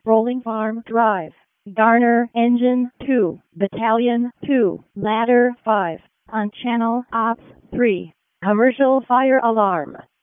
Rolling Farm Drive, Garner Engine 2, Battalion 2, Ladder 5, on Channel Ops 3. Commercial fire alarm.